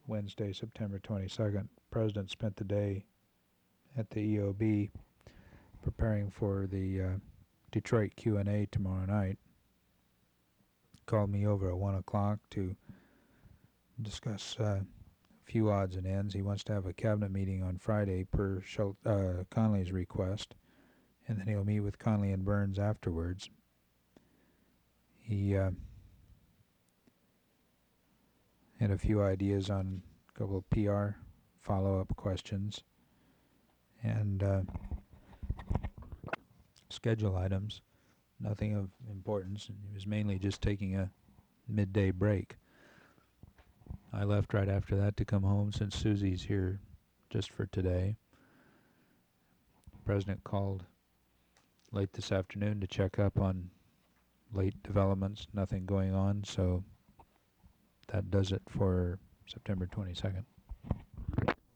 Wednesday, September 22nd. President spent the day at the EOB preparing for the Detroit Q&A tomorrow night. Called me over at 1 o'clock to discuss a few odds and ends. He wants to have a cabinet meeting on Friday per Connolly's request, and then he'll meet with Connolly and Burns afterwards. He had a few ideas on a couple of PR follow-up questions and schedule items. Nothing of importance. He was mainly just taking a midday break. I left right after that to come home since Susie's here just for today. The President called late this afternoon to check up on late developments. Nothing going on, so that does it for September 22nd.